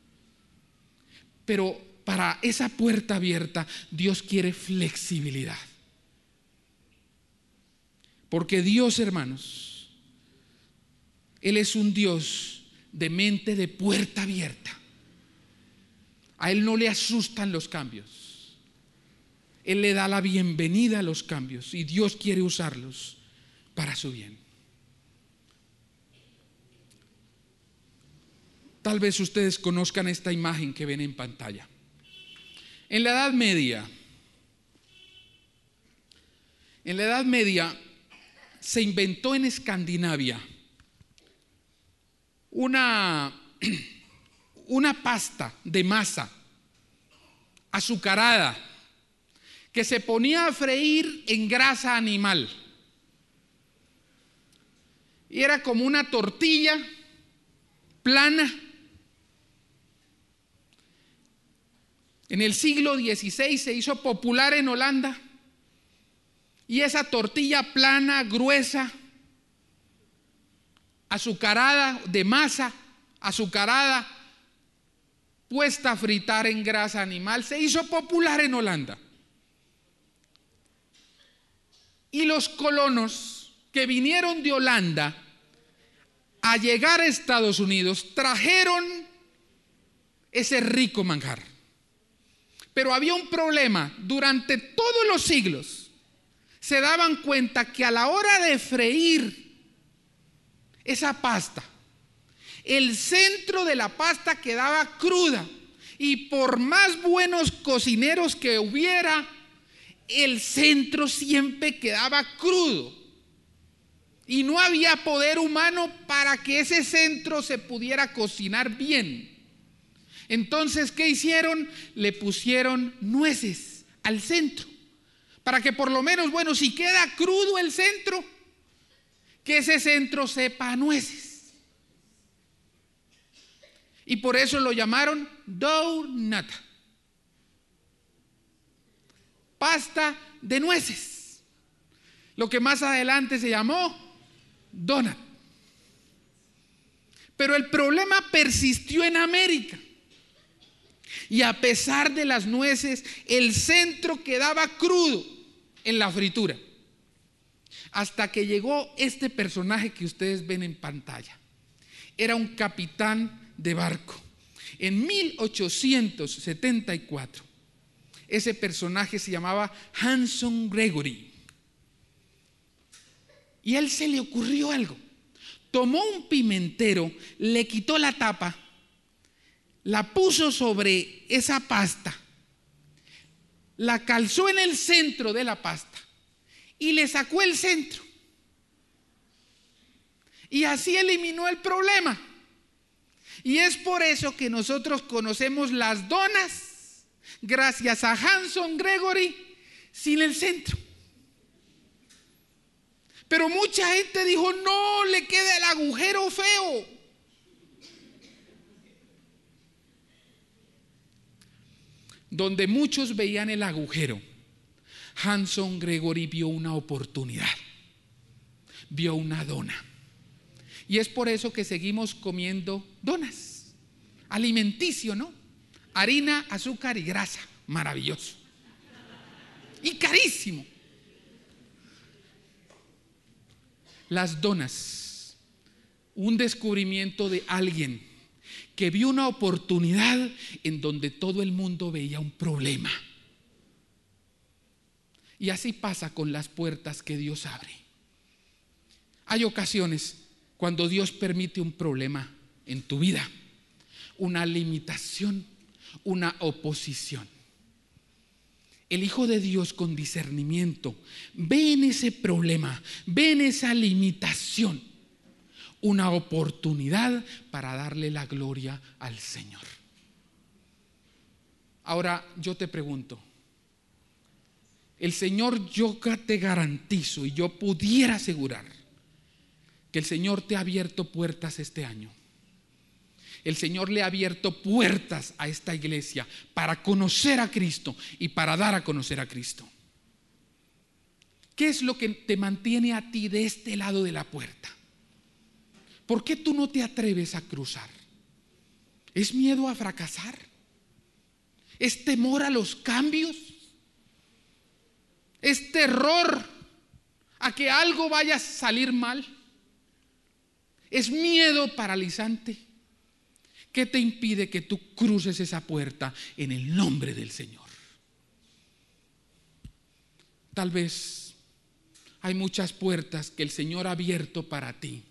Pero para esa puerta abierta, Dios quiere flexibilidad. Porque Dios, hermanos, Él es un Dios de mente de puerta abierta. A Él no le asustan los cambios. Él le da la bienvenida a los cambios y Dios quiere usarlos para su bien. Tal vez ustedes conozcan esta imagen que ven en pantalla. En la Edad Media se inventó en Escandinavia una pasta de masa azucarada que se ponía a freír en grasa animal. Y era como una tortilla plana. En el siglo XVI se hizo popular en Holanda. Y esa tortilla plana, gruesa, azucarada, de masa azucarada, puesta a fritar en grasa animal, se hizo popular en Holanda. Y los colonos que vinieron de Holanda a llegar a Estados Unidos trajeron ese rico manjar. Pero había un problema. Durante todos los siglos se daban cuenta que a la hora de freír esa pasta, el centro de la pasta quedaba cruda. Y por más buenos cocineros que hubiera, el centro siempre quedaba crudo y no había poder humano para que ese centro se pudiera cocinar bien. Entonces, ¿qué hicieron? Le pusieron nueces al centro para que por lo menos, bueno, si queda crudo el centro, que ese centro sepa a nueces. Y por eso lo llamaron donut. Pasta de nueces, lo que más adelante se llamó donut. Pero el problema persistió en América y a pesar de las nueces, el centro quedaba crudo en la fritura, hasta que llegó este personaje que ustedes ven en pantalla. Era un capitán de barco. En 1874 ese personaje se llamaba Hanson Gregory. Y a él se le ocurrió algo. Tomó un pimentero, le quitó la tapa, la puso sobre esa pasta, la calzó en el centro de la pasta y le sacó el centro. Y así eliminó el problema. Y es por eso que nosotros conocemos las donas, gracias a Hanson Gregory, sin el centro. Pero mucha gente dijo, no, le queda el agujero feo. Donde muchos veían el agujero, Hanson Gregory vio una oportunidad, vio una dona. Y es por eso que seguimos comiendo donas. Alimenticio, ¿no? Harina, azúcar y grasa. Maravilloso. Y carísimo. Las donas. Un descubrimiento de alguien que vio una oportunidad en donde todo el mundo veía un problema. Y así pasa con las puertas que Dios abre. Hay ocasiones cuando Dios permite un problema en tu vida, una limitación, una oposición. El Hijo de Dios con discernimiento ve en ese problema, ve en esa limitación una oportunidad para darle la gloria al Señor. Ahora yo te pregunto, el Señor, yo te garantizo y yo pudiera asegurar que el Señor te ha abierto puertas este año. El Señor le ha abierto puertas a esta iglesia para conocer a Cristo y para dar a conocer a Cristo. ¿Qué es lo que te mantiene a ti de este lado de la puerta? ¿Por qué tú no te atreves a cruzar? ¿Es miedo a fracasar? ¿Es temor a los cambios? ¿Es terror a que algo vaya a salir mal? ¿Es miedo paralizante? ¿Qué te impide que tú cruces esa puerta en el nombre del Señor? Tal vez hay muchas puertas que el Señor ha abierto para ti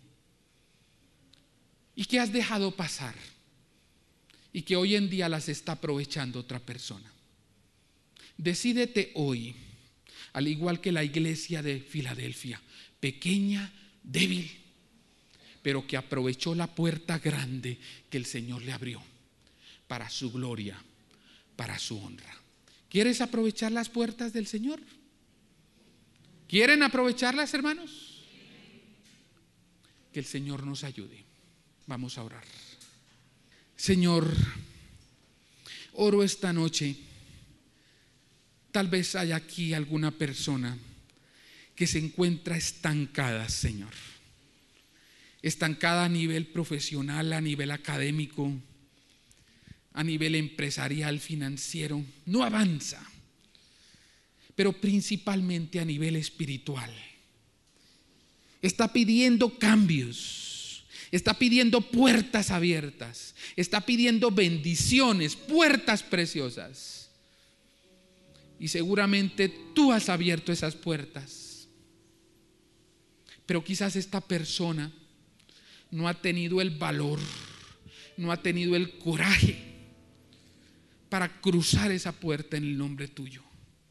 y que has dejado pasar y que hoy en día las está aprovechando otra persona. Decídete hoy, al igual que la iglesia de Filadelfia, pequeña, débil, pero que aprovechó la puerta grande que el Señor le abrió para su gloria, para su honra. ¿Quieres aprovechar las puertas del Señor? ¿Quieren aprovecharlas, hermanos? Que el Señor nos ayude. Vamos a orar. Señor, oro esta noche. Tal vez haya aquí alguna persona que se encuentra estancada, Señor. Estancada a nivel profesional, a nivel académico, a nivel empresarial, financiero. No avanza, pero principalmente a nivel espiritual. Está pidiendo cambios, está pidiendo puertas abiertas, está pidiendo bendiciones, puertas preciosas. Y seguramente tú has abierto esas puertas. Pero quizás esta persona no ha tenido el valor, no ha tenido el coraje para cruzar esa puerta en el nombre tuyo.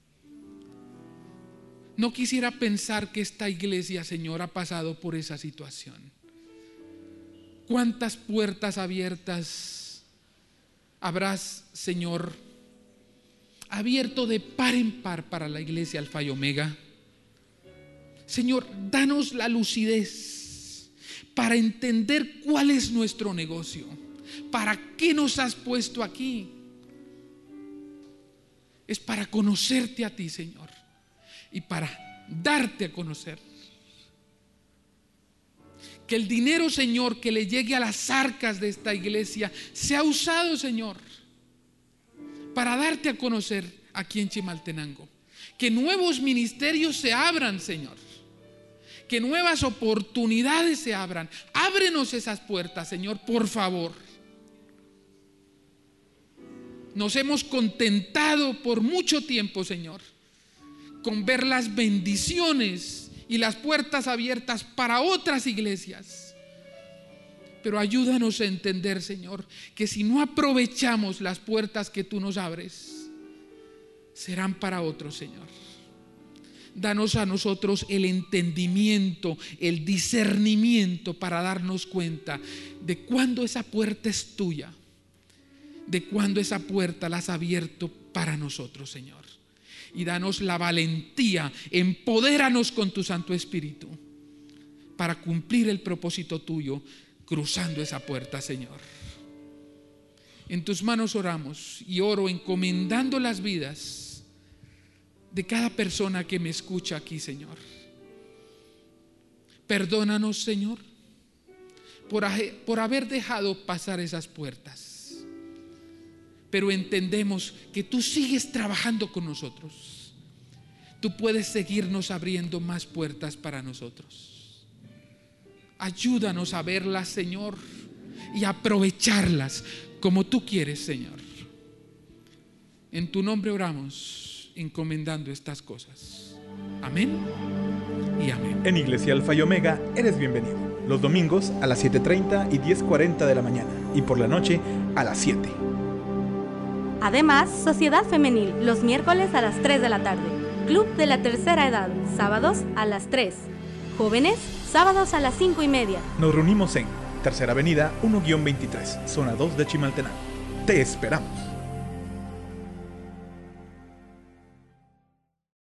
No quisiera pensar que esta iglesia, Señor, ha pasado por esa situación. ¿Cuántas puertas abiertas habrás, Señor, abierto de par en par para la iglesia Alfa y Omega? Señor, danos la lucidez para entender cuál es nuestro negocio, para qué nos has puesto aquí. Es para conocerte a ti, Señor, y para darte a conocer. Que el dinero, Señor, que le llegue a las arcas de esta iglesia sea usado, Señor, para darte a conocer aquí en Chimaltenango. Que nuevos ministerios se abran, Señor. Que nuevas oportunidades se abran. Ábrenos esas puertas, Señor, por favor. Nos hemos contentado por mucho tiempo, Señor, con ver las bendiciones y las puertas abiertas para otras iglesias. Pero ayúdanos a entender, Señor, que si no aprovechamos las puertas que tú nos abres, serán para otros, Señor. Danos a nosotros el entendimiento, el discernimiento para darnos cuenta de cuándo esa puerta es tuya, de cuándo esa puerta la has abierto para nosotros, Señor. Y danos la valentía, empodéranos con tu Santo Espíritu para cumplir el propósito tuyo, cruzando esa puerta, Señor. En tus manos oramos y oro encomendando las vidas de cada persona que me escucha aquí, Señor. Perdónanos, Señor, por haber dejado pasar esas puertas. Pero entendemos que tú sigues trabajando con nosotros. Tú puedes seguirnos abriendo más puertas para nosotros. Ayúdanos a verlas, Señor, y aprovecharlas como tú quieres, Señor. En tu nombre oramos, encomendando estas cosas. Amén y amén. En Iglesia Alfa y Omega eres bienvenido. Los domingos a las 7:30 y 10:40 de la mañana y por la noche a las 7. Además, Sociedad Femenil, los miércoles a las 3 de la tarde. Club de la Tercera Edad, sábados a las 3. Jóvenes, sábados a las 5:30. Nos reunimos en Tercera Avenida 1-23, zona 2 de Chimaltenango. Te esperamos.